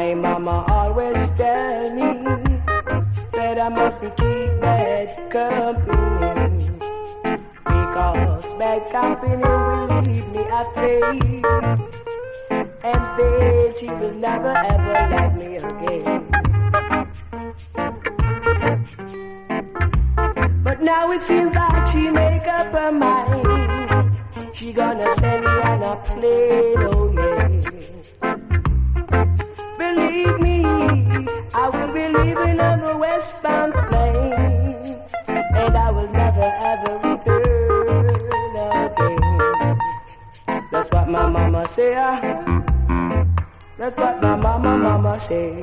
My mama always tell me that I mustn't keep bad company, because bad company will lead me astray, and then she will never ever love me again. But now it seems like she make up her mind. She gonna send me on a plane, oh yeah. Believe me, I will be leaving on the westbound plane, and I will never ever return again. That's what my mama say. That's what my mama say.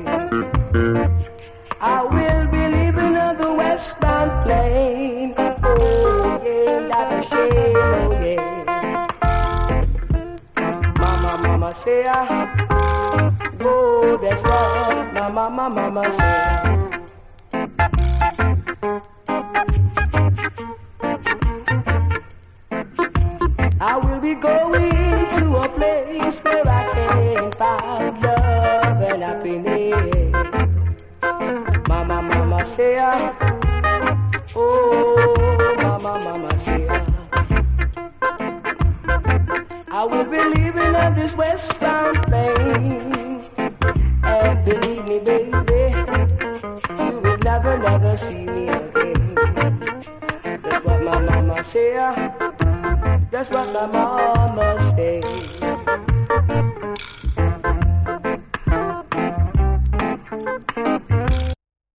I will be leaving on the westbound plane. Oh yeah, that's a shame. Oh yeah. Mama say, oh, that's what my mama say. I will be going to a place where I can find love and happiness. Mama say, oh, mama say, I will be leaving on this west